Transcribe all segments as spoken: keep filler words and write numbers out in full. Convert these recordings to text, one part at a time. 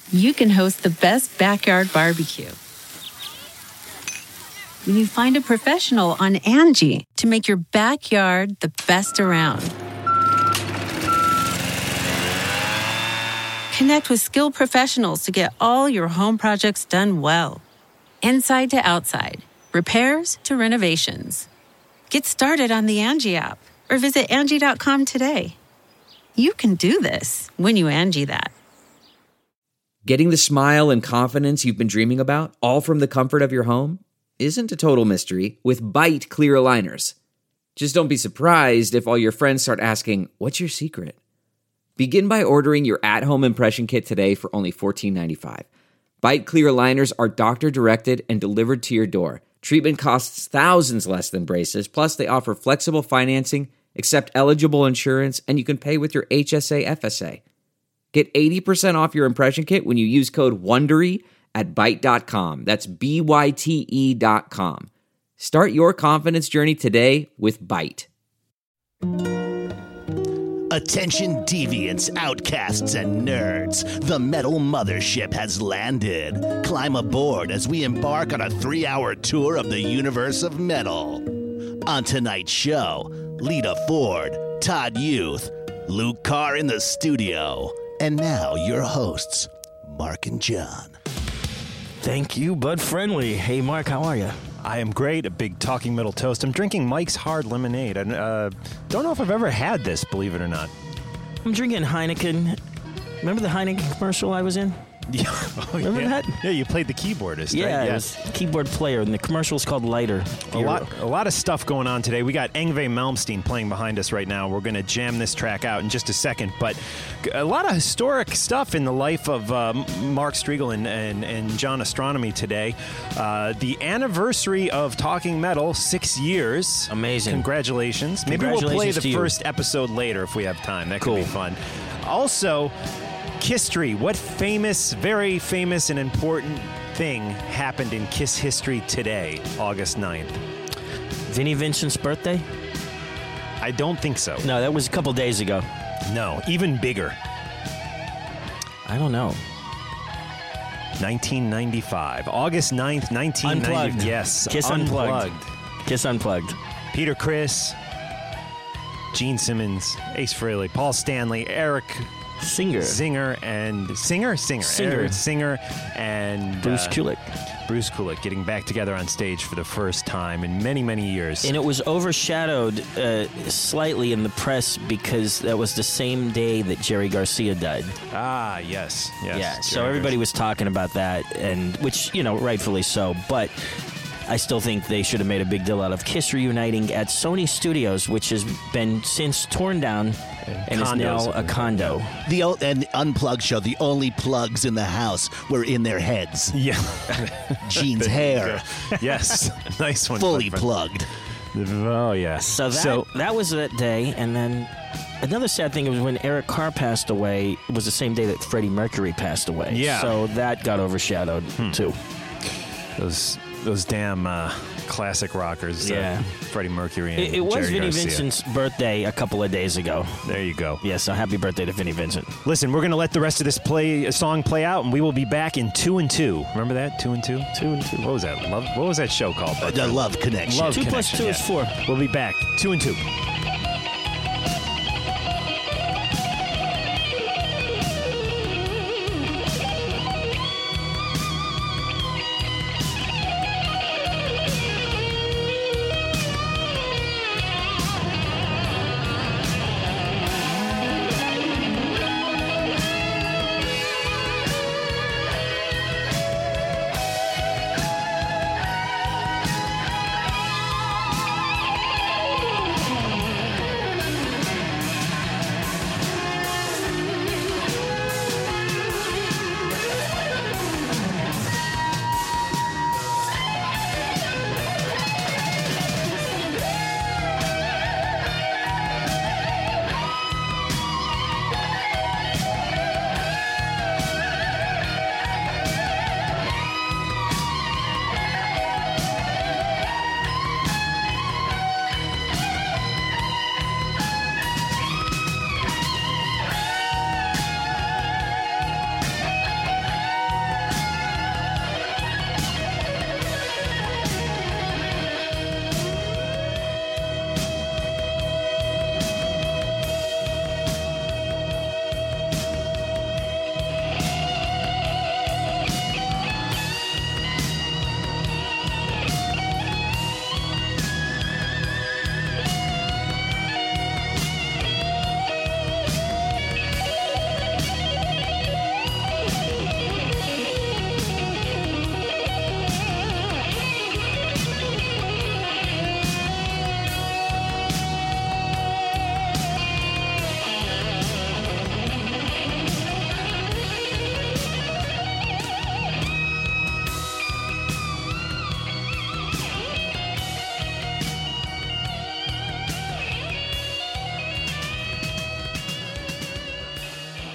you can host the best backyard barbecue. When you find a professional on Angie to make your backyard the best around. Connect with skilled professionals to get all your home projects done well. Inside to outside, repairs to renovations. Get started on the Angie app or visit Angie dot com today. You can do this when you Angie that. Getting the smile and confidence you've been dreaming about, all from the comfort of your home, isn't a total mystery with Byte clear aligners. Just don't be surprised if all your friends start asking, "What's your secret?" Begin by ordering your at-home impression kit today for only fourteen ninety-five. Byte clear aligners are doctor-directed and delivered to your door. Treatment costs thousands less than braces, plus they offer flexible financing, accept eligible insurance, and you can pay with your H S A F S A. Get eighty percent off your impression kit when you use code WONDERY at byte dot com. That's B Y T E dot com. Start your confidence journey today with Byte. Attention deviants, outcasts, and nerds. The Metal Mothership has landed. Climb aboard as we embark on a three-hour tour of the universe of metal. On tonight's show, Lita Ford, Todd Youth, Luke Carr in the studio. And now, your hosts, Mark and John. Thank you, Bud Friendly. Hey, Mark, how are you? I am great. A big Talking Metal toast. I'm drinking Mike's Hard Lemonade. I uh, don't know if I've ever had this, believe it or not. I'm drinking Heineken. Remember the Heineken commercial I was in? Yeah. Oh, Remember yeah. that? Yeah, you played the keyboardist, Yeah, right? it was keyboard player, and the commercial's called Lighter. A lot, a lot of stuff going on today. We got Yngwie Malmsteen playing behind us right now. We're going to jam this track out in just a second, but a lot of historic stuff in the life of uh, Mark Striegel and, and, and John Astronomy today. Uh, the anniversary of Talking Metal, six years. Amazing. Congratulations. Maybe we'll play the first episode later if we have time. That could Cool. be fun. Also, Kisstory. What famous, very famous and important thing happened in Kiss history today, August ninth? Vinnie Vincent's birthday? I don't think so. No, that was a couple days ago. No, even bigger. I don't know. nineteen ninety-five. August ninth, nineteen ninety. Unplugged. Yes. Kiss Unplugged. Kiss Unplugged. Peter Criss, Gene Simmons, Ace Frehley, Paul Stanley, Eric Singer. Singer, and Singer? Singer. Singer. Eric Singer and Bruce uh, Kulick. Bruce Kulick getting back together on stage for the first time in many, many years. And it was overshadowed uh, slightly in the press because that was the same day that Jerry Garcia died. Ah, yes. yes Yeah, so Jerry everybody Garcia. was talking about that, and which, you know, rightfully so, but I still think they should have made a big deal out of Kiss reuniting at Sony Studios, which has been since torn down and is now a condo. The o- and Unplugged show, the only plugs in the house were in their heads. Yeah. Gene's hair, Yes. Nice one. fully Bud. plugged. Oh, yeah. So that, that was that day, and then another sad thing was when Eric Carr passed away, it was the same day that Freddie Mercury passed away. Yeah. So that got overshadowed, Hmm. too. Those those damn uh, classic rockers, Yeah. uh, Freddie Mercury and It, it was Jerry Vinnie Garcia. Vincent's birthday a couple of days ago. There you go. Yeah, so happy birthday to Vinnie Vincent. Listen, we're going to let the rest of this play song play out, and we will be back in two and two. Remember that? Two and two? Two and two. What was that? Love? What was that show called? The Love Connection. Love Two plus Connection, two is yeah. four. We'll be back. Two and two.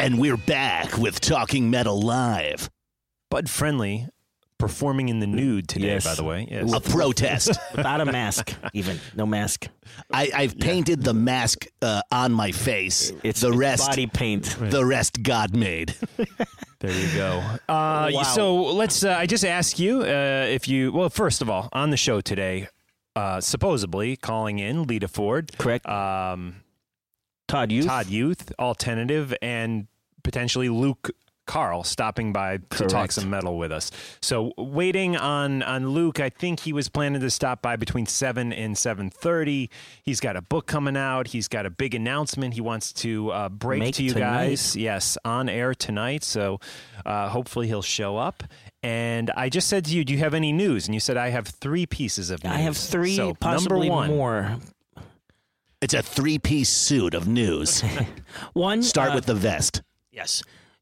And we're back with Talking Metal Live. Bud Friendly performing in the nude today, Yes. by the way. Yes. A protest. Without a mask, even. No mask. I, I've painted the mask uh, on my face. It's, the it's rest, body paint. the rest, God made. There you go. Uh, Wow. So let's. Uh, I just ask you uh, if you. Well, first of all, on the show today, uh, supposedly calling in Lita Ford, Correct. um, Todd Youth. Todd Youth, Alternative, and potentially Luke Carl stopping by to talk Correct. some metal with us. So waiting on on Luke. I think he was planning to stop by between seven and seven thirty. He's got a book coming out. He's got a big announcement he wants to uh, break Make to you tonight. guys. Yes, on air tonight. So uh, hopefully he'll show up. And I just said to you, do you have any news? And you said I have three pieces of news. I have three, So, possibly number one, more. It's a three-piece suit of news. One. Start uh, with the vest. Yes.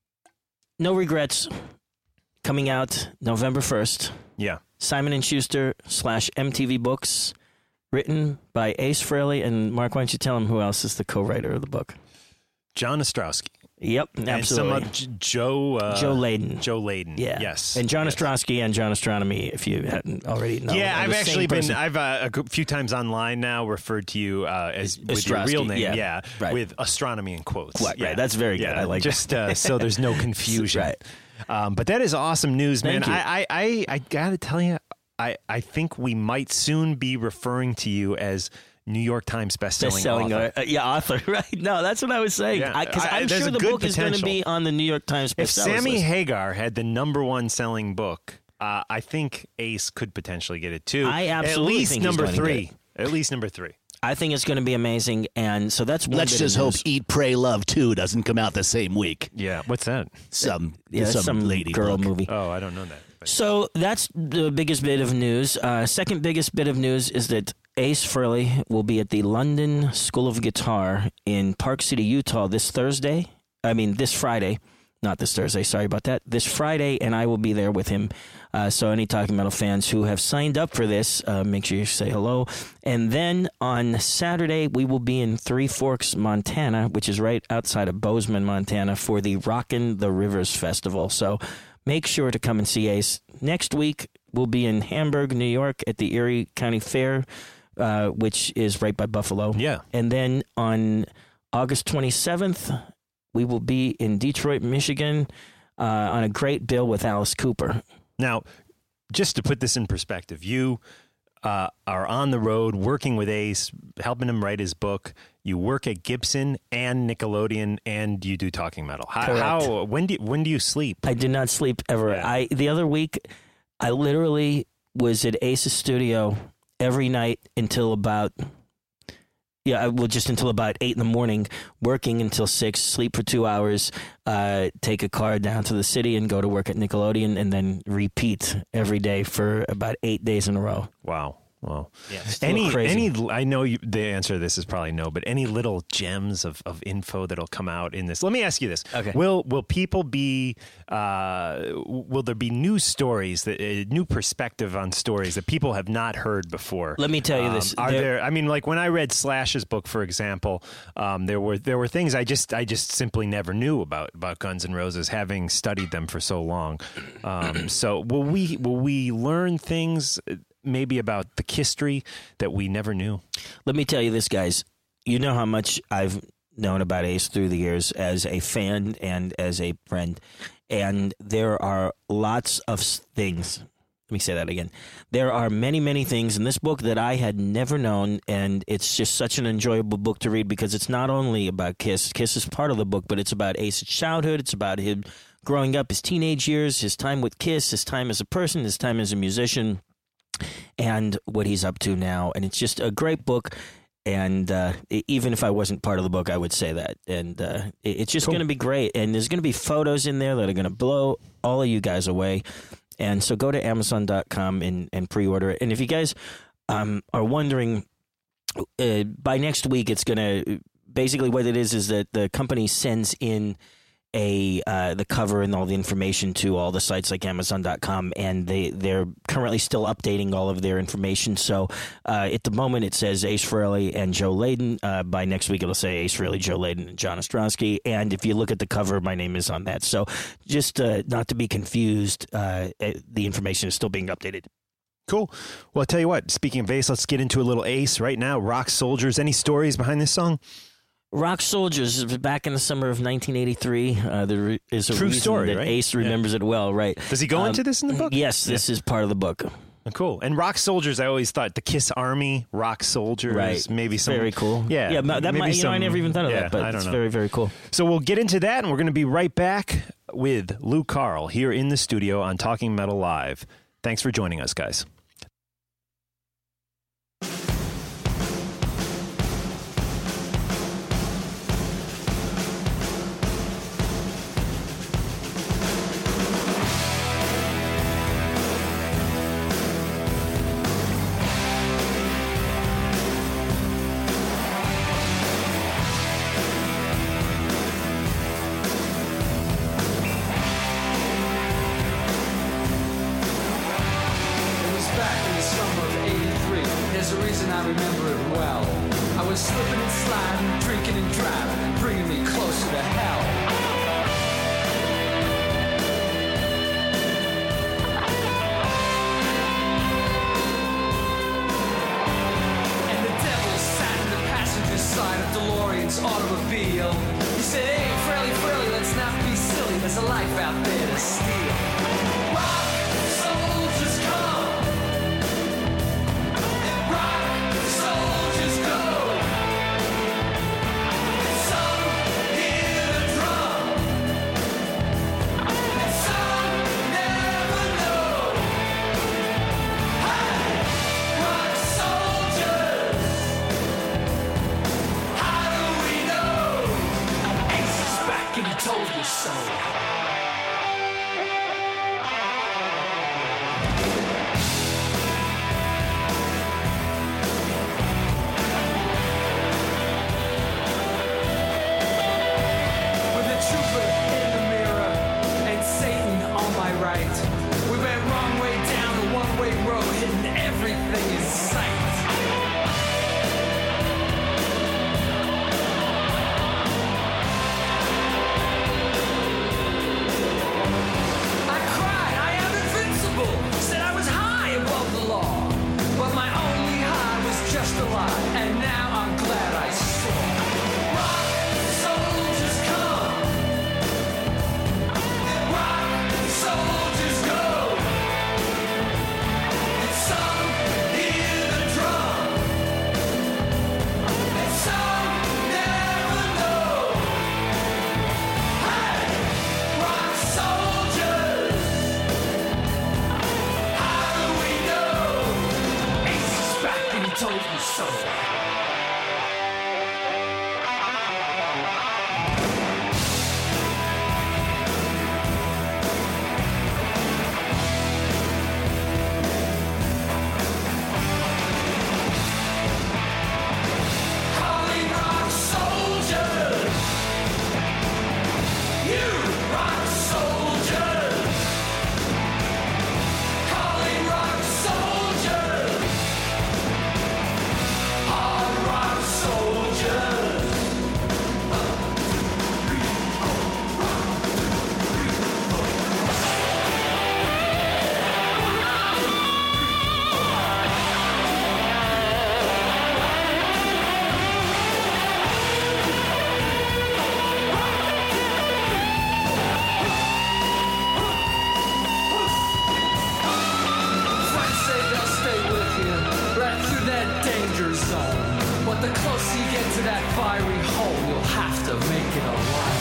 No Regrets. Coming out November first. Yeah. Simon and Schuster slash M T V Books. Written by Ace Frehley. And Mark, why don't you tell him who else is the co-writer of the book? John Ostrowski. Yep, And absolutely. some, uh, J- Joe. Uh, Joe Layden. Joe Layden. Yeah. Yes. And John yes. Ostrowski and John Astronomy, if you hadn't already known. Yeah, are I've the actually same been. person. I've uh, a g- few times online now referred to you uh, as with your Ostrowski, real name. yeah, Yeah, right. with astronomy in quotes. Right, yeah. right, that's very good. Yeah, I like just uh, so there's no confusion. Right. Um, but that is awesome news, man. Thank you. I, I, I, I gotta tell you, I, I think we might soon be referring to you as New York Times bestselling, Best-selling, author. uh, yeah, author, right? No, that's what I was saying. Yeah, Because I- I'm there's sure a the good book is going to potential. be on the New York Times If bestsellers Sammy list. Hagar had the number one selling book, uh, I think Ace could potentially get it too. I absolutely At least think he's number going to three. get At least number three. I think it's going to be amazing, and so that's one Let's bit just of hope news. Eat, Pray, Love two doesn't come out the same week. Yeah. What's that? Some, Yeah, that's some, some lady girl book. movie. Oh, I don't know that. But- So that's the biggest bit of news. Uh, second biggest bit of news is that Ace Frehley will be at the London School of Guitar in Park City, Utah this Thursday. I mean, this Friday. Not this Thursday, sorry about that. This Friday, and I will be there with him. Uh, so any Talking Metal fans who have signed up for this, uh, make sure you say hello. And then on Saturday, we will be in Three Forks, Montana, which is right outside of Bozeman, Montana, for the Rockin' the Rivers Festival. So make sure to come and see Ace. Next week, we'll be in Hamburg, New York at the Erie County Fair, uh, which is right by Buffalo. Yeah. And then on August twenty-seventh, we will be in Detroit, Michigan, uh, on a great bill with Alice Cooper. Now, just to put this in perspective, you uh, are on the road working with Ace, helping him write his book. You work at Gibson and Nickelodeon, and you do Talking Metal. How? Correct. how when do you, when do you sleep? I did not sleep ever. Yeah. I the other week, I literally was at Ace's studio every night until about. Yeah, well, just until about eight in the morning, working until six, sleep for two hours, uh, take a car down to the city and go to work at Nickelodeon, and then repeat every day for about eight days in a row. Wow. Well, Yeah, it's a any little crazy. any I know you, the answer to this is probably no, but any little gems of, of info that'll come out in this. Let me ask you this: Okay. Will will people be? Uh, will there be new stories that uh, new perspective on stories that people have not heard before? Let me tell you Um, this. Are There- there, I mean, like when I read Slash's book, for example, um, there were there were things I just I just simply never knew about about Guns N' Roses, having studied them for so long. Um, so will we will we learn things? Maybe about the history that we never knew. Let me tell you this, guys. You know how much I've known about Ace through the years as a fan and as a friend. And there are lots of s- things. Let me say that again. There are many, many things in this book that I had never known, and it's just such an enjoyable book to read because it's not only about Kiss. Kiss is part of the book, but it's about Ace's childhood. It's about him growing up, his teenage years, his time with Kiss, his time as a person, his time as a musician, and what he's up to now. And it's just a great book. And uh, e- even if I wasn't part of the book, I would say that. And uh, it- it's just Cool. going to be great. And there's going to be photos in there that are going to blow all of you guys away. And so go to amazon dot com and, and pre-order it. And if you guys um, are wondering, uh, by next week, it's going to basically what it is is that the company sends in a uh, the cover and all the information to all the sites like Amazon dot com, and they they're currently still updating all of their information. So uh, at the moment it says Ace Frehley and Joe Layden. Uh, by next week it'll say Ace Frehley, Joe Layden, and John Ostrowski. And if you look at the cover, my name is on that. So just uh, not to be confused, uh, the information is still being updated. Cool. Well, I'll tell you what, speaking of Ace, let's get into a little Ace right now. Rock Soldiers. Any stories behind this song? Rock Soldiers, back in the summer of nineteen eighty-three. Uh, there is a True reason story, that right? Ace remembers yeah. it well, right? Does he go um, into this in the book? Yes, this yeah. is part of the book. Oh, cool. And Rock Soldiers, I always thought the Kiss Army, Rock Soldiers, right? Maybe some very cool. Yeah, yeah. That maybe might, you some, know, I never even thought of yeah, that, but I don't it's know. very, very cool. So we'll get into that, and we're going to be right back with Lou Carl here in the studio on Talking Metal Live. Thanks for joining us, guys. I remember it well. I was slipping and sliding, drinking and driving, bringing me closer to hell. And the devil sat in the passenger side of DeLorean's automobile. He said, hey, Frehley, Frehley, let's not be silly. There's a life out there to steal. Rock soldiers come. Told you so. With a trooper in the mirror and Satan on my right, we went wrong way down a one-way road, hitting everything in sight. Said I was high above the law, but my only high was just a lie, and now I'm glad I saw. Rock soldiers come, rock soldiers go, and some hear the drum, and some never know. Hey, rock soldiers. Told you so. Calling rock soldiers. You rock soldiers. Calling rock soldiers. But the closer you get to that fiery hole, you'll have to make it alone.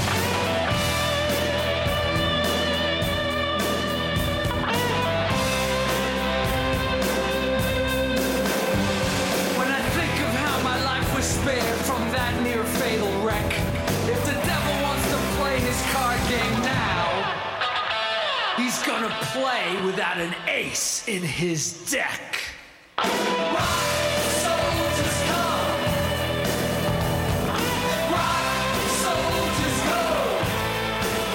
When I think of how my life was spared from that near fatal wreck, if the devil wants to play his card game now, he's gonna play without an ace in his deck. Rock soldiers come. Rock soldiers go.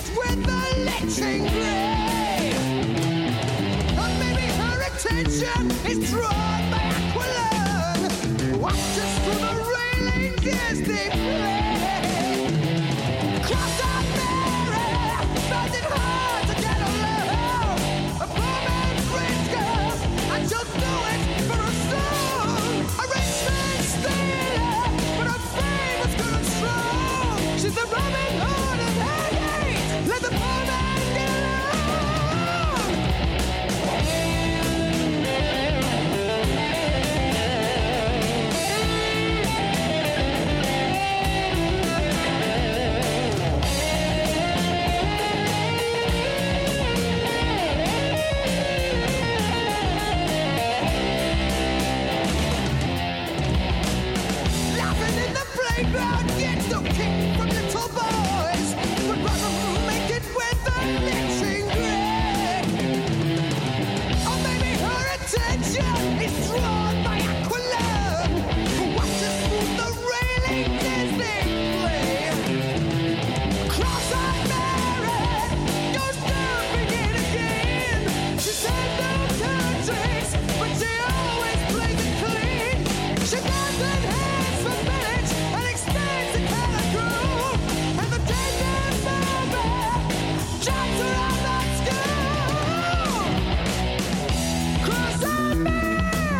met with the lynching grave. Or maybe her attention is drawn by Aquilon, watches through the railings as they play. Cross-eyed Mary finds it hard to get along. A poor man's rich girl, and she'll do it for a song. A rich man's stealer, but her fame is good and strong. She's the Robin Hood of Hagate. Let the poor man get along. Laughing in the playground gets no kick from little boys, but rather make it with the lynching grave. Or maybe her attention is drawn by Aquilon, who watches through the railings as they play. Cross-eyed Mary goes down, begin again. She's had no countries, but she always plays it clean. She doesn't have for minutes and extends the kind of groove. And the tender moment drops her out of school. Cross-eyed Mary.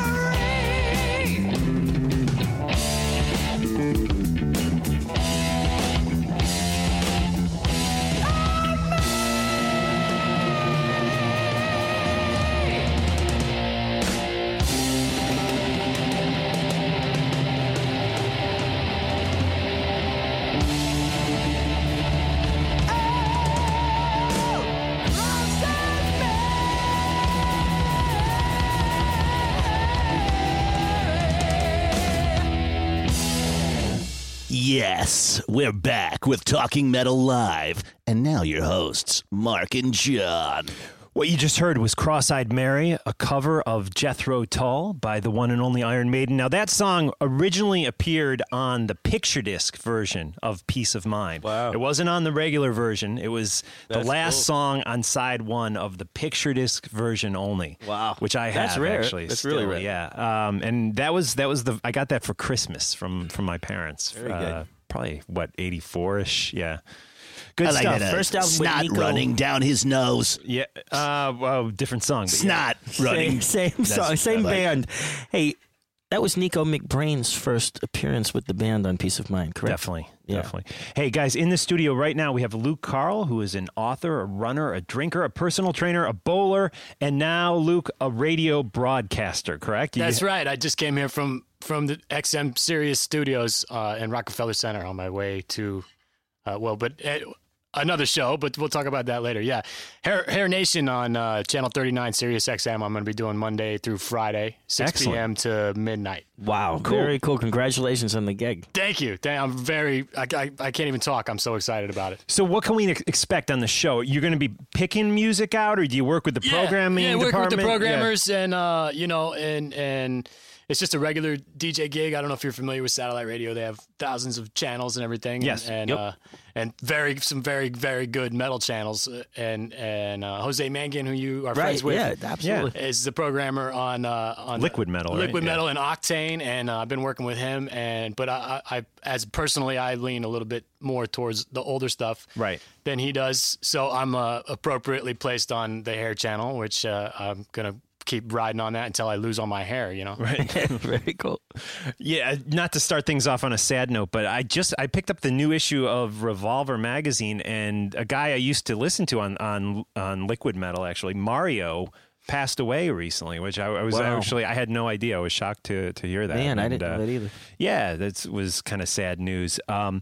Yes, we're back with Talking Metal Live. And now your hosts, Mark and John. What you just heard was Cross-Eyed Mary, a cover of Jethro Tull by the one and only Iron Maiden. Now, that song originally appeared on the picture disc version of Peace of Mind. Wow. It wasn't on the regular version. It was the That's last cool. song on side one of the picture disc version only. Wow. Which I have, That's rare. actually. That's still, really rare. Yeah. Um, and that was, that was the, I got that for Christmas from, from my parents. Very uh, good. Probably, what, eighty-four-ish? Yeah. Good I like stuff. that. uh, First album with snot Nico. running down his nose. Yeah. Uh, well, different song. But yeah. Snot running. Same, same That's- song, same I like- band. Hey, that was Nico McBrain's first appearance with the band on Peace of Mind, correct? Definitely, Yeah. definitely. Hey, guys, in the studio right now, we have Luke Carl, who is an author, a runner, a drinker, a personal trainer, a bowler, and now, Luke, a radio broadcaster, correct? You- That's right. I just came here from from the X M Sirius Studios uh, in Rockefeller Center on my way to, uh, well, but uh, another show, but we'll talk about that later. Yeah. Hair, Hair Nation on uh, Channel thirty-nine, Sirius X M. I'm going to be doing Monday through Friday, six Excellent. p.m. to midnight. Wow, Cool. very cool. Congratulations on the gig. Thank you. Thank- I'm very, I, I, I can't even talk. I'm so excited about it. So what can we ex- expect on the show? You're going to be picking music out, or do you work with the programming yeah, working department? with the Yeah. programmers, and uh, you know, and and it's just a regular D J gig. I don't know if you're familiar with satellite radio. They have thousands of channels and everything. Yes. and Yep. uh, and very some very very good metal channels. And and uh, Jose Mangan, who you are Right, friends with, yeah, absolutely. is the programmer on uh, on Liquid Metal, right? Liquid Yeah. Metal and Octane, and uh, I've been working with him. And but I, I, I as personally, I lean a little bit more towards the older stuff, Right. than he does. So I'm uh, appropriately placed on the hair channel, which uh, I'm gonna keep riding on that until I lose all my hair. You know, Right. Very cool. Yeah, not to start things off on a sad note, but I just I picked up the new issue of Revolver magazine, and a guy I used to listen to on on on Liquid Metal, actually, Mario, passed away recently, which I, I was Wow. actually I had no idea. I was shocked to to hear that. Man, I And, didn't know uh, that either. Yeah, that was kind of sad news. Um,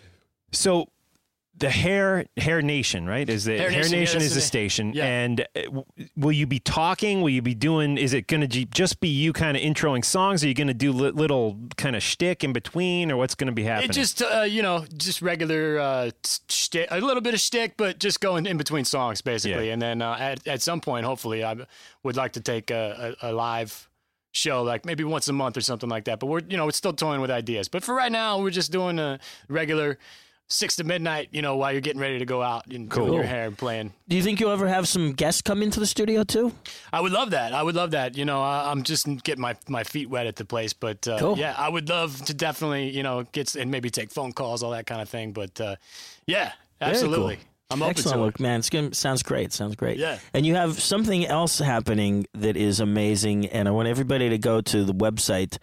so. The Hair Hair Nation, right? Is the Hair Hair Nation, Nation, yeah, is that's the the name. station, Yeah. and uh, w- will you be talking? Will you be doing? Is it going to just be you kind of introing songs? Are you going to do li- little kind of shtick in between, or what's going to be happening? it just uh, you know just regular uh, shtick, a little bit of shtick, but just going in between songs basically. Yeah. And then uh, at at some point, hopefully, I would like to take a, a, a live show, like maybe once a month or something like that. But we're you know we're still toying with ideas. But for right now, we're just doing a regular six to midnight, you know, while you're getting ready to go out and Cool. doing your hair and playing. Do you think you'll ever have some guests come into the studio too? I would love that. I would love that. You know, I, I'm just getting my, my feet wet at the place, but uh, Cool. yeah, I would love to definitely, you know, get and maybe take phone calls, all that kind of thing. But uh, yeah, absolutely. Cool. I'm open Excellent to work, it. man. It's gonna, sounds great. Sounds great. Yeah. And you have something else happening that is amazing, and I want everybody to go to the website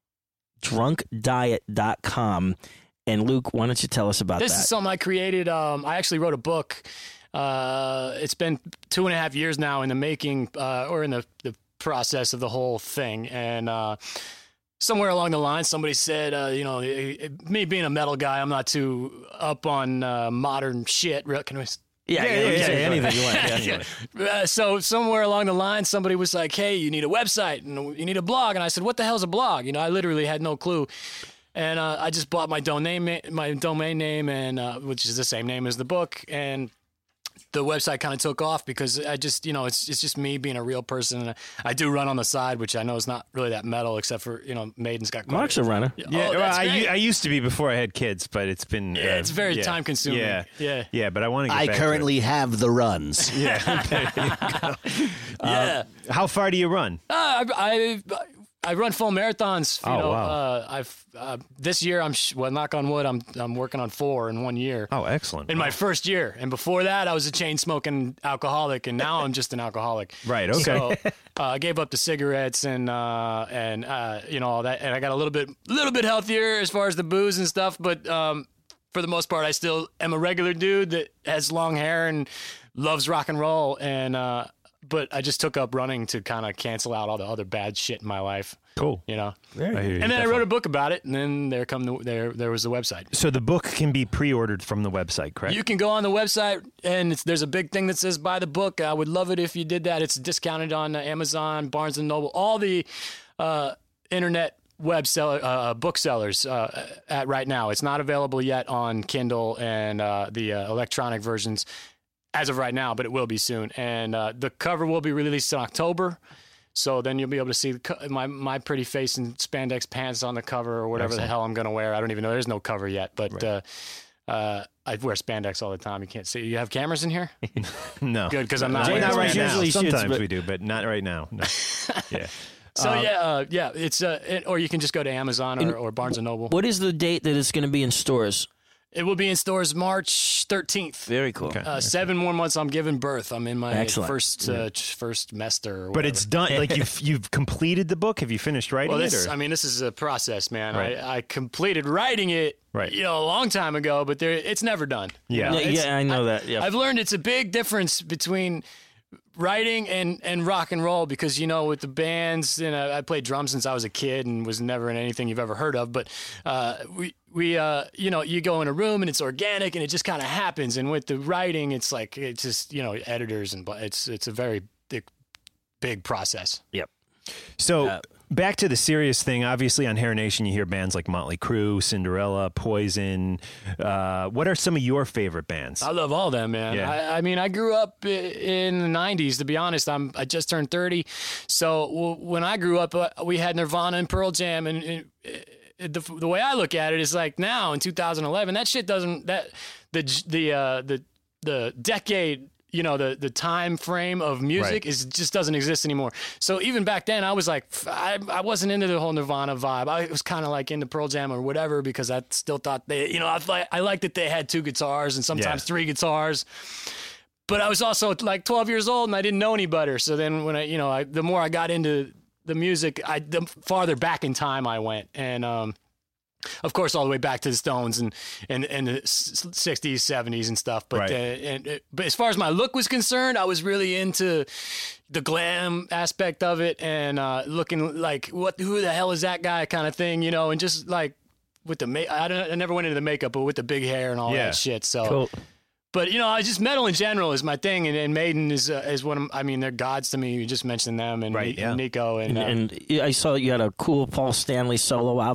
drunk diet dot com. And Luke, why don't you tell us about This that? is something I created. Um, I actually wrote a book. Uh, it's been two and a half years now in the making, uh, or in the, the process of the whole thing. And uh, somewhere along the line, somebody said, uh, you know, it, it, me being a metal guy, I'm not too up on uh, modern shit. Re- Can I? yeah, Yeah, yeah, yeah, you yeah, say yeah. anything you want. Yeah, anyway. Uh, so somewhere along the line, somebody was like, "Hey, you need a website and you need a blog." And I said, "What the hell's a blog?" You know, I literally had no clue. And uh, I just bought my domain, my domain name, and uh, which is the same name as the book. And the website kind of took off because I just, you know, it's it's just me being a real person. And I do run on the side, which I know is not really that metal, except for, you know, Maiden's got quite Mark's a runner. Yeah, Yeah, oh, well, that's I, great. I used to be before I had kids, but it's been. Yeah, uh, it's very yeah. time-consuming. Yeah, Yeah. yeah. But I want to get I back currently have the runs. To it. Yeah. yeah. How far do you run? Uh, I, I I run full marathons. You Oh, know, wow. uh, I've uh, this year I'm sh- well, knock on wood, I'm I'm working on four in one year. Oh, excellent. In my first year, and before that, I was a chain smoking alcoholic, and now I'm just an alcoholic. Right, okay. So uh, I gave up the cigarettes and uh, and uh, you know all that, and I got a little bit little bit healthier as far as the booze and stuff. But um, for the most part, I still am a regular dude that has long hair and loves rock and roll. And uh, but I just took up running to kind of cancel out all the other bad shit in my life. Cool. You know. I hear you, And then I definitely. wrote a book about it, and then there come the, there there was the website. So the book can be pre-ordered from the website, correct? You can go on the website, and it's, there's a big thing that says "Buy the book." I would love it if you did that. It's discounted on uh, Amazon, Barnes and Noble, all the uh, internet web seller uh, booksellers uh, at right now. It's not available yet on Kindle and uh, the uh, electronic versions as of right now, but it will be soon. And uh, the cover will be released in October. So then you'll be able to see the co- my my pretty face in spandex pants on the cover, or whatever the hell I'm going to wear. I don't even know. There's no cover yet, but uh, uh, I wear spandex all the time. You can't see. You have cameras in here? no. Good, because I'm not. Not, wearing not right spandex. now. usually shoots, Sometimes but- we do, but not right now. No. Yeah. So yeah, uh, yeah. It's uh, it, or you can just go to Amazon or, or Barnes and Noble. What is the date that it's going to be in stores? It will be in stores March thirteenth. Very cool. Okay. Uh, seven more months. I'm giving birth. I'm in my Excellent. first uh, ch- first semester. Or But it's done. Like you've you've completed the book. Have you finished writing Well, it? this, Or? I mean, this is a process, man. Right. I, I completed writing it, Right. you know, a long time ago, but there, it's never done. you Yeah. know? Yeah, It's- yeah, I know that. Yeah. I've learned it's a big difference between writing and, and rock and roll, because, you know, with the bands, you know, I played drums since I was a kid and was never in anything you've ever heard of. But uh, we, we uh, you know, you go in a room and it's organic and it just kind of happens. And with the writing, it's like, it's just, you know, editors, and it's, it's a very big, big process. Yep. So Uh, back to the serious thing. Obviously, on Hair Nation, you hear bands like Motley Crue, Cinderella, Poison. Uh, what are some of your favorite bands? I love all them, man. Yeah. I, I mean, I grew up i- in the nineties, to be honest. I'm, I just turned thirty. So w- when I grew up, uh, we had Nirvana and Pearl Jam. And, and uh, the, the way I look at it is like now in two thousand eleven, that shit doesn't, that the, the, uh, the, the decade, you know, the, the time frame of music Right. is just doesn't exist anymore. So even back then I was like, f- I, I wasn't into the whole Nirvana vibe. I was kind of like into Pearl Jam or whatever, because I still thought they, you know, I, like I liked that they had two guitars and sometimes Yeah. three guitars. But I was also like twelve years old and I didn't know any better. So then when I, you know, I, the more I got into the music, I, the farther back in time I went. And, um, of course, all the way back to the Stones and and, and the sixties, seventies and stuff. But Right. uh, and, uh, but as far as my look was concerned, I was really into the glam aspect of it and uh, looking like, what? Who the hell is that guy? Kind of thing, you know, and just like with the ma- I don't I never went into the makeup, but with the big hair and all Yeah. that shit. So. Cool. But you know, I just metal in general is my thing, and, and Maiden is uh, is one of, I mean, they're gods to me. You just mentioned them, and Right, Ni- yeah. Nico, and, And, uh, and I saw you had a cool Paul Stanley solo album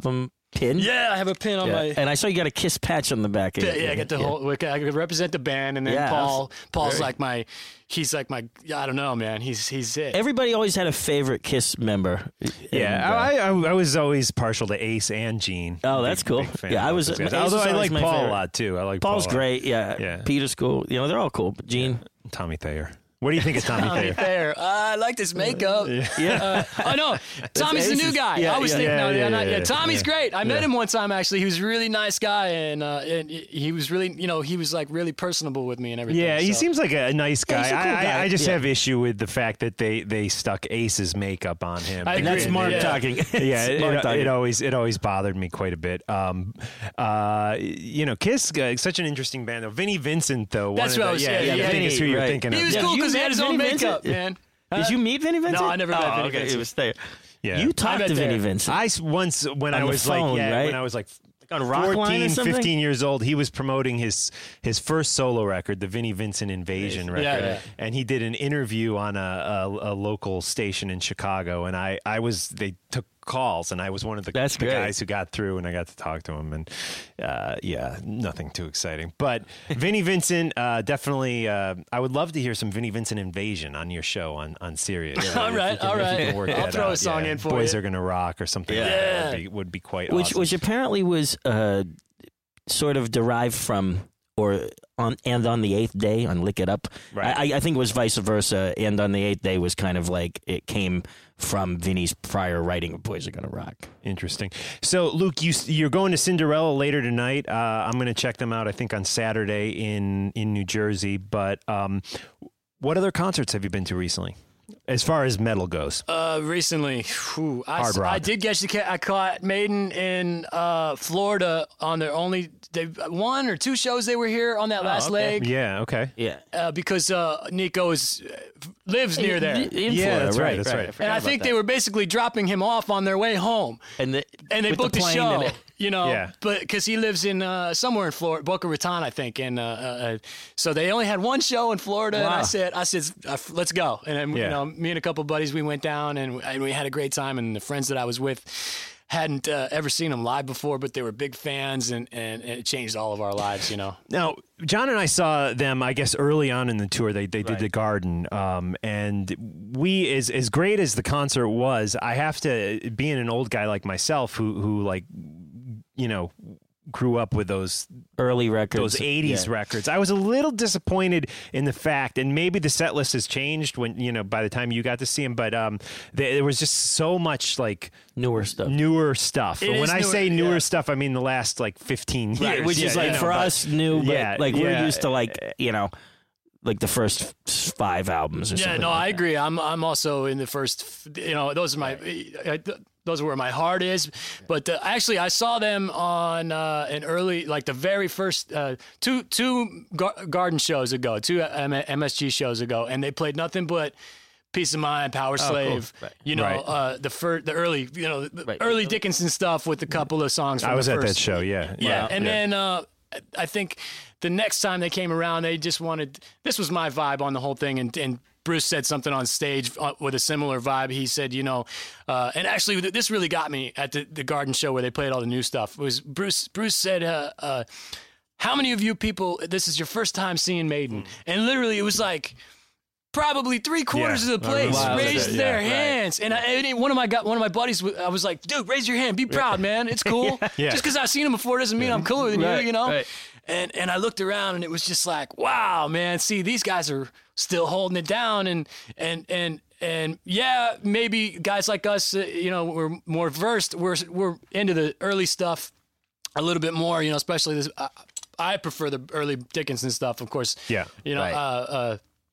pin? Yeah, I have a pin on Yeah. my. And I saw you got a Kiss patch on the back. Yeah, yeah, I get the whole. I could represent the band, and then Yeah, Paul. Paul's very- like my. He's like my. I don't know, man. He's he's it. Everybody always had a favorite Kiss member. Yeah, And, uh, I, I I was always partial to Ace and Gene. Oh, that's Big- cool. big fan Yeah, of I was- those guys. Ace Although was I always like my Paul favorite. a lot too. I like Paul's Paul a lot. great. Yeah. Yeah. Peter's cool. You know, they're all cool. But Gene. Tommy Thayer. What do you think of Tommy Tommy Thayer? Thayer. Uh, I like this makeup. Yeah. Uh, oh no, Tommy's the new Ace's- guy. yeah, I was yeah. thinking, Yeah, no, yeah, yeah, not- yeah, yeah, yeah. Tommy's Yeah. great. I met Yeah. him one time actually. He was a really nice guy, and uh, and he was really, you know, he was like really personable with me and everything. Yeah, he so. seems like a nice guy. he's a cool I, guy. I, I just Yeah. have issue with the fact that they, they stuck Ace's makeup on him. I And that's agree. Mark Yeah. talking. Yeah, it, Mark it, talking. it always it always bothered me quite a bit. Um, uh, you know, Kiss, uh, such an interesting band though. Vinnie Vincent though. That's one what I of was the, yeah, saying. yeah, Yeah, I think Vinny, it's who you're right. thinking He of. was Yeah, cool you because he met had his Vinnie own makeup, Vincent? man. Did you meet Vinnie Vincent? No, I never met oh, Vinnie okay. Vincent. It was there. Yeah. You talked met to Vinnie there. Vincent. I s- once when On I the was phone, like yeah, right? when I was like on Rockline or fourteen, something? fifteen years old, he was promoting his his first solo record, the Vinnie Vincent Invasion record, Yeah, yeah. and he did an interview on a, a, a local station in Chicago, and I, I was they took calls, and I was one of the, That's the great. guys who got through, and I got to talk to him, and uh, yeah, nothing too exciting, but Vinnie Vincent uh, definitely. Uh, I would love to hear some Vinnie Vincent Invasion on your show on on Sirius. All If you right, can- all if you right. can work I'll that throw a out, song yeah. in for Boys you. Are Gonna Rock or something. Yeah. like that would be, would be quite which awesome. which apparently was uh, sort of derived from or on and on the eighth day on Lick It Up. Right. I, I think it was vice versa. And on the eighth day was kind of like it came from Vinny's prior writing of Boys Are Gonna Rock. Interesting. So, Luke, you you're going to Cinderella later tonight. Uh, I'm going to check them out. I think on Saturday in in New Jersey. But um, what other concerts have you been to recently, as far as metal goes? Uh, recently, whew, I, Hard rock. I did get you. I caught Maiden in uh, Florida on their only they one or two shows they were here on that last okay. leg Yeah. Okay. Yeah. uh, because uh, Nico is lives near there. In, in Yeah, Florida, that's right, that's right. forgot And I about think that. they were basically dropping him off on their way home, and, the, and they with the booked the, plane show. and it- You know, Yeah. but because he lives in uh, somewhere in Florida, Boca Raton, I think, and uh, uh, so they only had one show in Florida. And I Wow. said, I said, uh, let's go. And then, Yeah. you know, me and a couple buddies, we went down and, and we had a great time. And the friends that I was with hadn't uh, ever seen them live before, but they were big fans, and, and, and it changed all of our lives. You know. Now, John and I saw them, I guess, early on in the tour. They they did Right. the Garden, um, and we, as as great as the concert was, I have to, being an old guy like myself, who who like, you know, grew up with those early records. those eighties yeah. records. I was a little disappointed in the fact, and maybe the set list has changed when, you know, by the time you got to see them, but um, there, there was just so much like Newer stuff. newer stuff. It And when is I newer, say newer yeah. stuff, I mean the last like fifteen years. Right, which Yeah, is you like know, for but- us new, but Yeah, like yeah. we're used to like, you know, like the first five albums or Yeah, something. no, like I that. agree. I'm I'm also in the first. You know, those are my. I, those are where my heart is. But uh, actually, I saw them on uh, an early, like the very first uh, two two gar- garden shows ago, two M- MSG shows ago, and they played nothing but Peace of Mind, Power Slave. Right. You know, Right. uh, the fir- the early, you know, the Right. early Dickinson stuff with a couple of songs. From I was the at that first- show, yeah. Yeah, Wow. and Yeah. then uh, I think the next time they came around, they just wanted. This was my vibe on the whole thing, and and Bruce said something on stage uh, with a similar vibe. He said, you know, uh, and actually this really got me at the, the Garden show where they played all the new stuff. It was Bruce? Bruce said, uh, uh, "How many of you people? This is your first time seeing Maiden?" And literally, it was like. Probably three quarters Yeah. of the place Wow. raised Yeah, their right. hands, and, I, and one of my got one of my buddies. I was like, "Dude, raise your hand, be proud, man. It's cool. Yeah. Just because I've seen him before doesn't mean I'm cooler than Right, you, you know." right. And and I looked around, and it was just like, "Wow, man! See, these guys are still holding it down." And and and and yeah, maybe guys like us, uh, you know, we're more versed. We're we're into the early stuff a little bit more, you know, especially this. I, I prefer the early Dickinson stuff, of course. Yeah. You know, Right. uh, uh,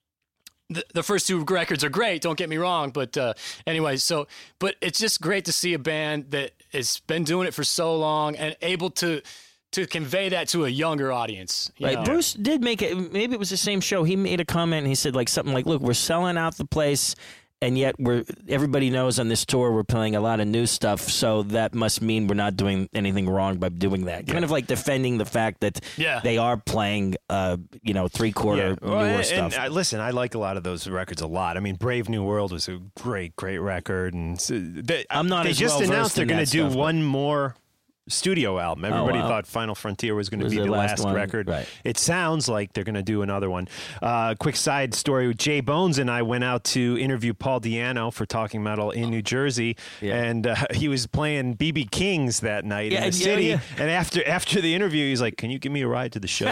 the, the first two records are great. Don't get me wrong, but uh, anyway, so but it's just great to see a band that has been doing it for so long and able to to convey that to a younger audience. you Right. know? Bruce did make it. Maybe it was the same show. He made a comment and he said like something like, "Look, we're selling out the place, and yet we're everybody knows on this tour we're playing a lot of new stuff. So that must mean we're not doing anything wrong by doing that." Kind of like defending the fact that Yeah. they are playing, uh, you know, three quarter Well, newer and, stuff. and, uh, listen, I like a lot of those records a lot. I mean, Brave New World was a great, great record, and so they, I'm not They as just well-versed announced they're in going that to do stuff, but- one more studio album. Everybody Oh, wow. thought Final Frontier was going to Was be the the last last, one, record. right. It sounds like they're going to do another one. Uh, quick side story: Jay Bones and I went out to interview Paul Di'Anno for Talking Metal in New Jersey, Yeah. and uh, he was playing B B King's that night Yeah, in the yeah, city. yeah. And after after the interview, he's like, "Can you give me a ride to the show?"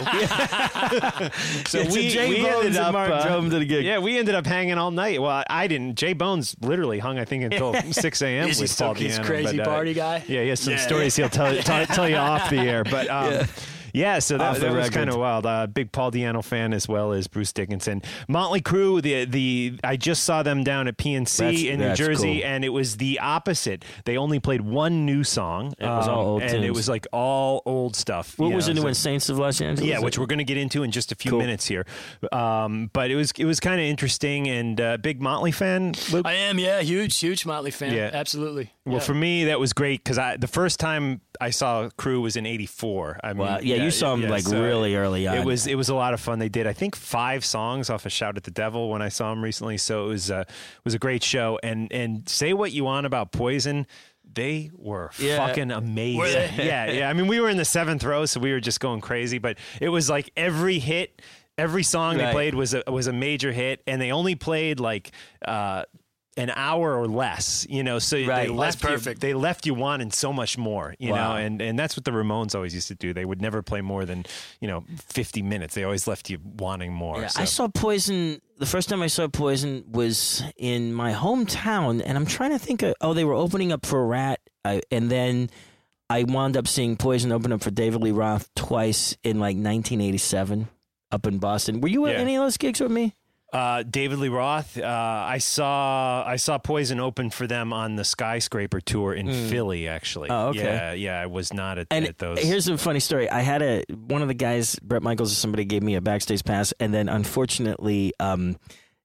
So Yeah, so we, Jay we Bones ended and up Mark uh, drove him to the gig. Yeah, we ended up hanging all night. Well, I, I didn't. Jay Bones literally hung, I think, until six a.m. Is he with still Paul his Di'Anno, crazy but, uh, party guy? Yeah, he has some Yeah. stories he'll tell, tell, tell you off the air. But um, yeah. yeah, so that, Off the that was record. kind of wild. Uh, big Paul Di'Anno fan as well as Bruce Dickinson. Motley Crue, the the I just saw them down at P N C That's- in New that's Jersey, cool. and it was the opposite. They only played one new song. It was all old and it tunes. was like all old stuff. What you was know, the new so- one? Saints of Los Angeles? yeah, which we're going to get into in just a few Cool. minutes here. Um, but it was it was kind of interesting, and uh, big Motley fan, Luke. I am, yeah, huge, huge Motley fan. Yeah. Absolutely. Well, yeah. for me, that was great because I the first time I saw Crew was in eighty-four. I mean, Wow. Yeah, you saw 'em, yeah, like, so really early on. It was it was a lot of fun. They did I think five songs off of Shout at the Devil when I saw them recently. So it was uh, it was a great show. And and say what you want about Poison. They were Yeah. fucking amazing. Were they? Yeah, yeah. I mean, we were in the seventh row, so we were just going crazy. But it was like every hit, every song they Right. played was a was a major hit, and they only played like uh, an hour or less. You know, so Right. they That's left you- perfect. they left you wanting so much more. You Wow. know, and and that's what the Ramones always used to do. They would never play more than you know fifty minutes. They always left you wanting more. Yeah, so. I saw Poison. The first time I saw Poison was in my hometown, and I'm trying to think of. Oh, they were opening up for Rat, I, and then I wound up seeing Poison open up for David Lee Roth twice in like nineteen eighty-seven up in Boston. Were you at Yeah. any of those gigs with me? Uh, David Lee Roth. Uh, I saw I saw Poison open for them on the Skyscraper tour in Philly. Actually, Oh, okay. Yeah, yeah. I was not at, And at those. here's a funny story. I had a one of the guys, Brett Michaels or somebody, gave me a backstage pass, and then unfortunately, um,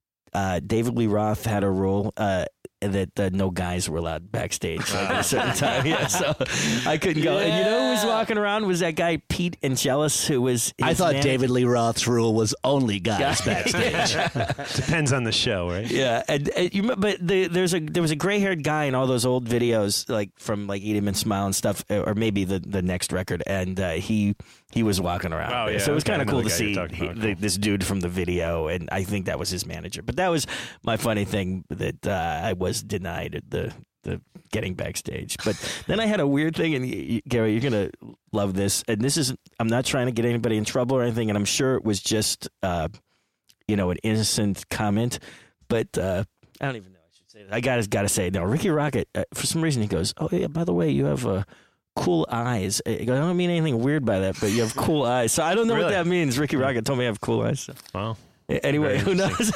uh, David Lee Roth had a rule uh, that uh, no guys were allowed backstage like, at a certain time. Yeah, so I couldn't go. And you know who was walking around was that guy Pete Angelis, who was. I his thought manager. David Lee Roth's rule was only guys backstage. Depends on the show, right? Yeah, and, and you, but the, there's a there was a gray haired guy in all those old videos, like from like Eat 'Em and Smile and stuff, or maybe the, the next record, and uh, he he was walking around. Oh, yeah, so it was okay, kind I of know cool the to guy you're see talking he- about. the, this dude from the video, and I think that was his manager. But that was my funny thing that uh, I was denied the the getting backstage. But then I had a weird thing, and y- y- Gary, you're gonna love this. And this is I'm not trying to get anybody in trouble or anything, and I'm sure it was just uh, you know an innocent comment, but uh, I don't even know. I should say that. I gotta gotta say no. Ricky Rocket, uh, for some reason, he goes, "Oh yeah, by the way, you have uh, cool eyes." He goes, I don't mean anything weird by that, but you have cool eyes. So I don't know what Really? that means. Ricky Rocket told me I have cool eyes. So. Well, Anyway, Very who knows?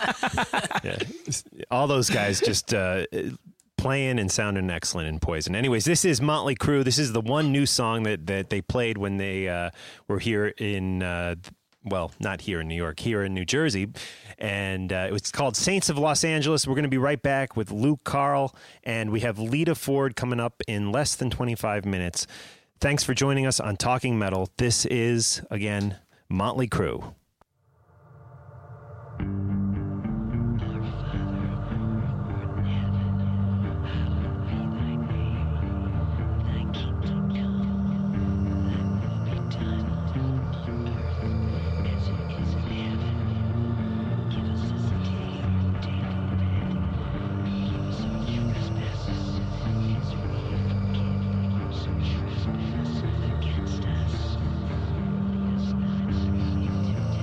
yeah. All those guys just uh, playing and sounding excellent in Poison. Anyways, this is Motley Crue. This is the one new song that, that they played when they uh, were here in, uh, well, not here in New York, here in New Jersey. And uh, it's called Saints of Los Angeles. We're going to be right back with Luke Carl, and we have Lita Ford coming up in less than twenty-five minutes. Thanks for joining us on Talking Metal. This is, again, Motley Crue. Against us.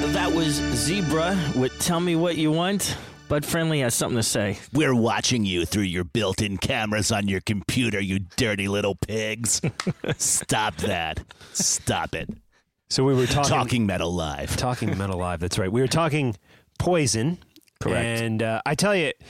That was Zebra with Tell Me What You Want. Bud Friendly has something to say. We're watching you through your built-in cameras on your computer, you dirty little pigs. Stop that. Stop it. So we were talking... Talking Metal Live. Talking Metal Live, that's right. We were talking Poison. Correct. And uh, I tell you,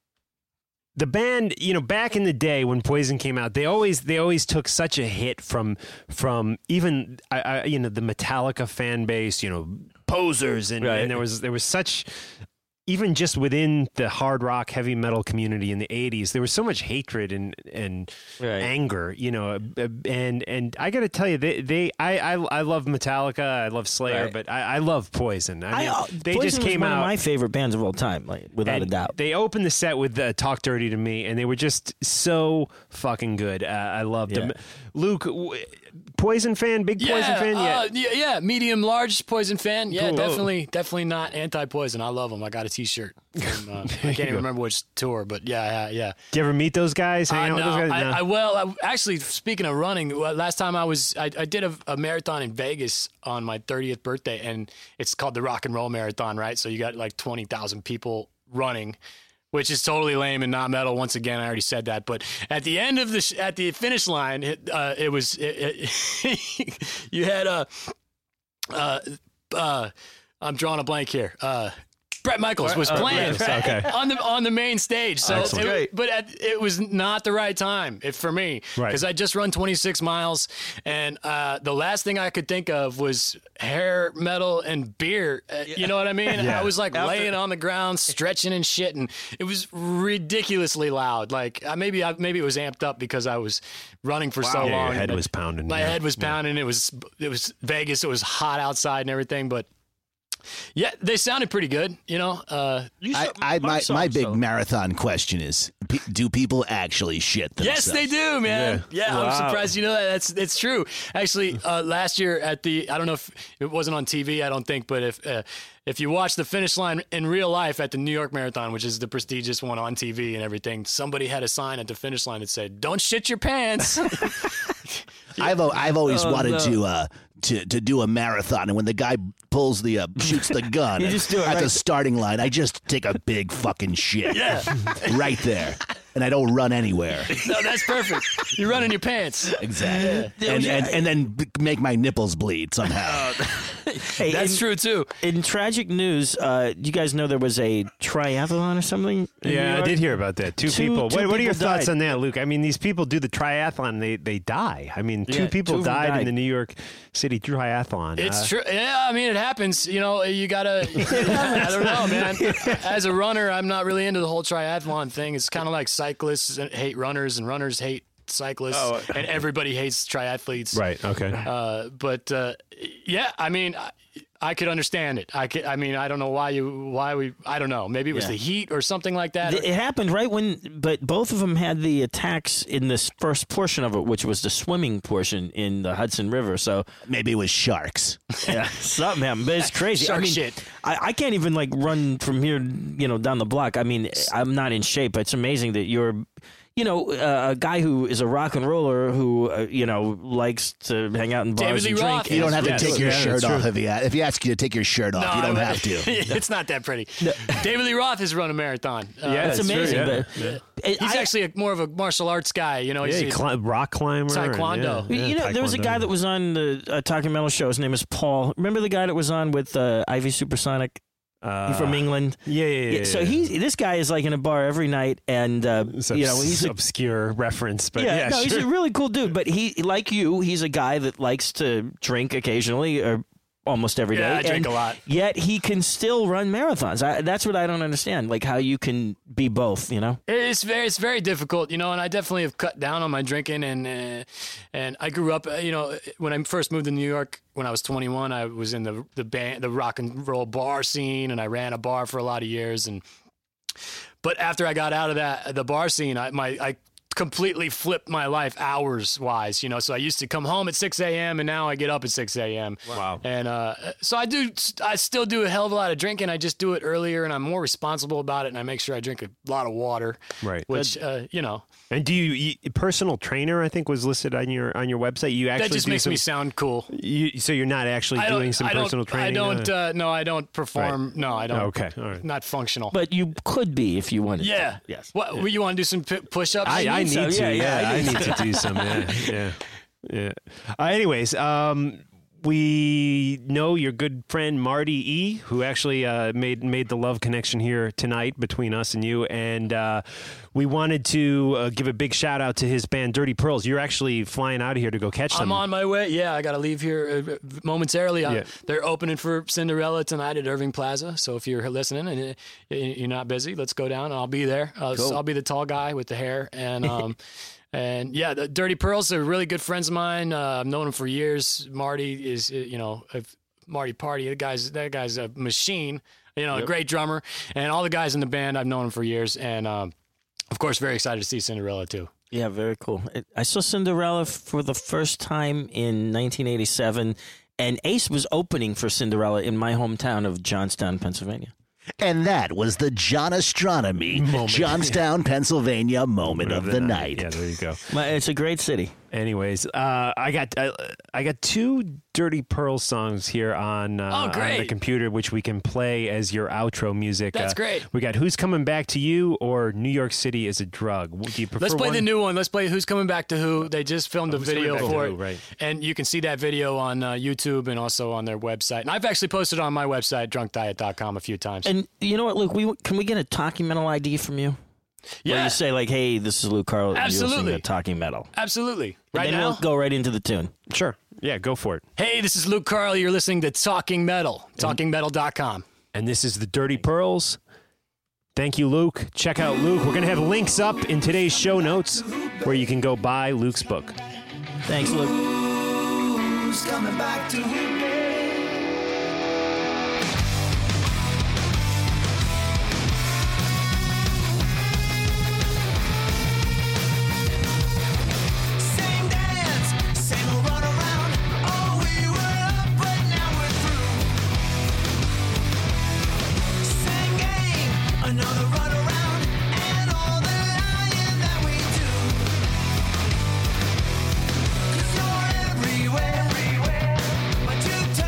the band, you know, back in the day when Poison came out, they always they always took such a hit from from even, I, I, you know, the Metallica fan base, you know, posers. And, Right. and there was there was such... Even just within the hard rock, heavy metal community in the eighties, there was so much hatred and and Right. anger, you know. And and I got to tell you, they, they I, I I love Metallica, I love Slayer, Right. but I, I love Poison. I mean, I, uh, they Poison just was came one out. of my favorite bands of all time, like, without and a doubt. They opened the set with uh, "Talk Dirty to Me," and they were just so fucking good. Uh, I loved Yeah. them. Luke, w- Poison fan, big Poison Yeah, fan, yeah. uh, yeah, yeah, medium large Poison fan. Yeah, Cool. definitely, definitely not anti-Poison. I love them. I got a T-shirt. From, uh, I can't even remember which tour, but yeah, yeah, yeah. Did you ever meet those guys? Hang Uh, out with no, those guys? I, No. I well, I, actually, speaking of running, well, last time I was, I, I did a, a marathon in Vegas on my thirtieth birthday, and it's called the Rock and Roll Marathon, right? So you got like twenty thousand people running, which is totally lame and not metal. Once again, I already said that. But at the end of the sh- at the finish line, it, uh, it was it, it you had a uh, uh, I'm drawing a blank here. Uh, Bret Michaels was Oh, playing yes, okay. on the on the main stage, so Excellent. it, Great. but at, it was not the right time if, for me Right. because I just run twenty-six miles, and uh, the last thing I could think of was hair metal and beer. Uh, You know what I mean? Yeah. I was like After- laying on the ground, stretching and shit, and it was ridiculously loud. Like uh, maybe I, maybe it was amped up because I was running for so Yeah, long. your head but was pounding. My yeah. head was pounding. It was it was Vegas. It was hot outside and everything, but. Yeah, they sounded pretty good, you know. Uh, I, I my, my big marathon question is: p- do people actually shit themselves? yes, they do, man. Yeah, I'm Wow. surprised you know that. That's it's true. Actually, uh, last year at the I don't know if it wasn't on T V, I don't think, but if uh, if you watch the finish line in real life at the New York Marathon, which is the prestigious one on T V and everything, somebody had a sign at the finish line that said, "Don't shit your pants." I've al- I've always Oh, wanted no. to uh to to do a marathon, and when the guy pulls the uh, shoots the gun You just do it at the right- starting line, I just take a big fucking shit. Yeah. right there, and I don't run anywhere. No, that's perfect. You're running your pants. Exactly, and, and and then b- make my nipples bleed somehow. Hey, That's in, true too. In tragic news, uh, you guys know there was a triathlon or something? in New Yeah, I York? did hear about that. Two, Two- people. two what, what are your people thoughts died. on that, Luke? I mean, these people do the triathlon. They they die. I mean, two Yeah, people two of them died, in died. the New York City triathlon. It's Uh, true. Yeah, I mean, it happens. You know, you gotta. I don't know, man. As a runner, I'm not really into the whole triathlon thing. It's kind of like cyclists hate runners, and runners hate cyclists, Oh. and everybody hates triathletes. Right. Okay. Uh, but uh, yeah, I mean, I, I could understand it. I could, I mean, I don't know why you, why we, I don't know. Maybe it was Yeah. the heat or something like that. It happened right when, but both of them had the attacks in this first portion of it, which was the swimming portion in the Hudson River. So Maybe it was sharks. yeah, something happened, but it's crazy. Shark I mean, shit. I, I can't even like run from here, you know, down the block. I mean, I'm not in shape. It's amazing that you're, you know, uh, a guy who is a rock and roller who, uh, you know, likes to hang out in bars David and Lee drink. Roth. You don't have Yes. to take your Yeah, shirt that's off true. if he a- if he asks you to take your shirt off. you don't I- have to. it's not that pretty. David Lee Roth has run a marathon. Uh, Yeah, It's That's true, amazing, yeah. but he's I- actually a, more of a martial arts guy. You know, yeah, he's, he cli- rock climber. and- Taekwondo. yeah, yeah, you know, there was a taekwondo. guy that was on the uh, Talking Metal show. His name is Paul. Remember the guy that was on with uh, Ivy Supersonic? Uh, He's from England. Yeah, yeah, yeah. So yeah. he's this guy is like in a bar every night, and uh, It's you know obs- he's a, obscure reference, but yeah, yeah, no, sure. he's a really cool dude. But he, like you, he's a guy that likes to drink occasionally or almost every day. Yeah, I drink and a lot. Yet he can still run marathons. I, that's what I don't understand. Like how you can be both. You know. It's very, it's very difficult, you know, and I definitely have cut down on my drinking, and uh, and I grew up, uh, you know, when I first moved to New York when I was twenty-one, I was in the the band, the rock and roll bar scene, and I ran a bar for a lot of years, and but after I got out of that the bar scene, I my I completely flipped my life hours wise, you know. So I used to come home at six a.m. and now I get up at six a.m. Wow. And uh, so I do, I still do a hell of a lot of drinking. I just do it earlier and I'm more responsible about it. And I make sure I drink a lot of water. Right. Which, uh, you know. And do you, you personal trainer? I think was listed on your on your website. You actually that just do makes some, me sound cool. You, so you're not actually I don't- doing some I don't- personal training. I don't. uh, Uh, no, I don't perform. Right. No, I don't. Okay, all right. Not functional. But you could be if you wanted yeah. to. Yes. What? You want to do some p- push-ups? I, I need so. to. Yeah, Yeah, yeah, I I need need to do some. Yeah, yeah, yeah. Uh, anyways, um, we know your good friend Marty E, who actually uh, made made the love connection here tonight between us and you, and uh, we wanted to uh, give a big shout out to his band Dirty Pearls. You're actually flying out of here to go catch them. I'm on my way. Yeah, I got to leave here uh, momentarily. Uh, Yeah. They're opening for Cinderella tonight at Irving Plaza. So if you're listening and uh, you're not busy, let's go down and I'll be there. Uh, so I'll be the tall guy with the hair. And um, and yeah, the Dirty Pearls are really good friends of mine. Uh, I've known them for years. Marty is, uh, you know, if Marty Party. The guy's that guy's a machine. You know, Yep. a great drummer. And all the guys in the band, I've known them for years. And um, of course, very excited to see Cinderella too. Yeah, very cool. It, I saw Cinderella for the first time in nineteen eighty-seven, and Ace was opening for Cinderella in my hometown of Johnstown, Pennsylvania. And that was the John Astronomy Johnstown, Pennsylvania moment of the night. Yeah, there you go. My, it's a great city. Anyways, uh, I got uh, I got two Dirty Pearl songs here on, uh, Oh, on the great. computer, which we can play as your outro music. That's Uh, great. We got Who's Coming Back to You or New York City is a Drug. Do you prefer Let's play one? the new one. Let's play Who's Coming Back to Who. They just filmed a Who's Coming video Back to for Who, it. right. And you can see that video on uh, YouTube and also on their website. And I've actually posted it on my website, drunk diet dot com, a few times. And you know what, Luke? We can we get a Talking Metal I D from you? Where yeah, you say like, "Hey, this is Luke Carl. and you're listening Absolutely. to Talking Metal." absolutely. And Right then now? we'll go right into the tune. Sure. Yeah, go for it. Hey, this is Luke Carl. You're listening to Talking Metal, talking metal dot com. And this is the Dirty Pearls. Thank you, Luke. Check out Luke. We're going to have links up in today's show notes where you can go buy Luke's book. Thanks, Luke. Who's coming back to who? Same dance, same old run around. Oh, we were up, but now we're through. Same game, another run around, and all the lying that we do. 'Cause you're everywhere, but you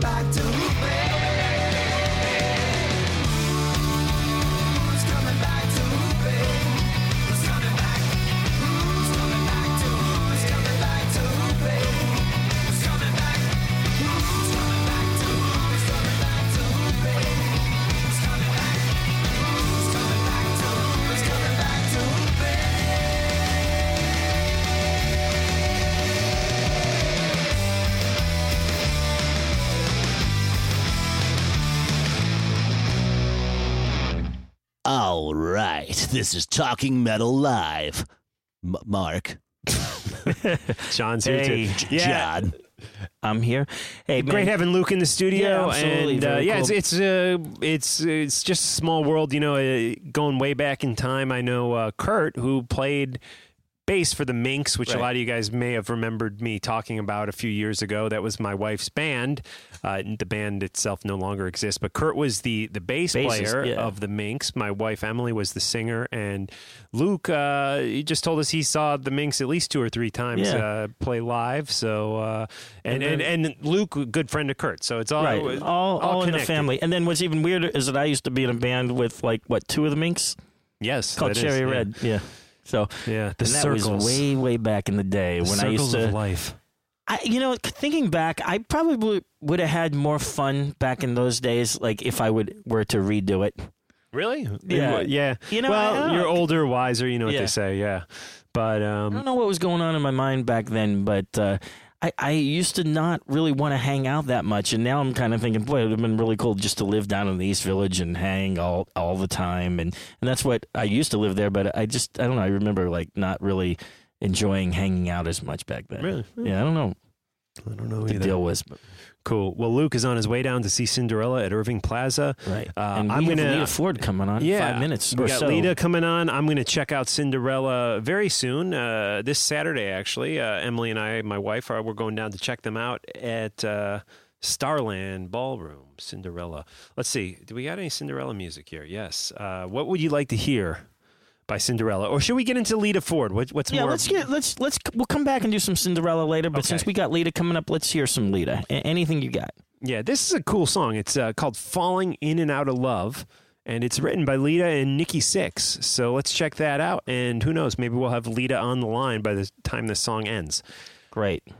back to me? Who's coming back to me? Who's coming back? Who's coming back to? Who's coming back to me? Who's coming back? Who's coming back to? Who's coming back to me? Who's coming back? Who's coming back to? Who's coming back to me? All right, this is Talking Metal Live. M- Mark. John's here Hey, too. Yeah. John. I'm here. Hey, man. Great having Luke in the studio, Yeah, absolutely. and uh, Very yeah, cool. it's it's uh, it's it's just a small world, you know. Uh, going way back in time, I know uh, Kurt, who played bass for the Minx, which Right. a lot of you guys may have remembered me talking about a few years ago. That was my wife's band. Uh, the band itself no longer exists, but Kurt was the the bass Bassist, player yeah. of the Minx. My wife Emily was the singer, and Luke, uh, he just told us he saw the Minx at least two or three times Yeah. uh, play live. So uh, and, And and, and Luke, a good friend of Kurt. So it's all Right, it was all, all, in the connected. family. And then what's even weirder is that I used to be in a band with, like, what, two of the Minks? Yes, Called that is, Cherry yeah. Red. Yeah. So Yeah, the and that circles. was way, way back in the day The when I used circles to. of life. I, you know, thinking back, I probably would have had more fun back in those days, like if I would were to redo it. Really? Yeah. yeah. You know, I well, don't you're know. older, wiser. You know what Yeah. they say. Yeah, but I um, don't know what was going on in my mind back then, but uh, I, I used to not really want to hang out that much, and now I'm kind of thinking, boy, it would have been really cool just to live down in the East Village and hang all all the time, and and that's what I used to live there, but I just I don't know, I remember like not really enjoying hanging out as much back then. Really? Yeah, I don't know I don't know what the either. deal was, but, Cool. Well, Luke is on his way down to see Cinderella at Irving Plaza. right. Uh, and we I'm have gonna Lita Ford coming on in yeah, five minutes we or got so. Lita coming on. I'm going to check out Cinderella very soon. Uh, this Saturday, actually. Uh, Emily and I, my wife, are we're going down to check them out at uh, Starland Ballroom. Cinderella. Let's see. Do we got any Cinderella music here? Yes. Uh, what would you like to hear by Cinderella, or should we get into Lita Ford? What, what's Yeah, more? let's get let's let's we'll come back and do some Cinderella later. But Okay. since we got Lita coming up, let's hear some Lita. A- anything you got? Yeah, this is a cool song. It's uh, called "Falling In and Out of Love," and it's written by Lita and Nikki Sixx. So let's check that out. And who knows? Maybe we'll have Lita on the line by the time this song ends. Great.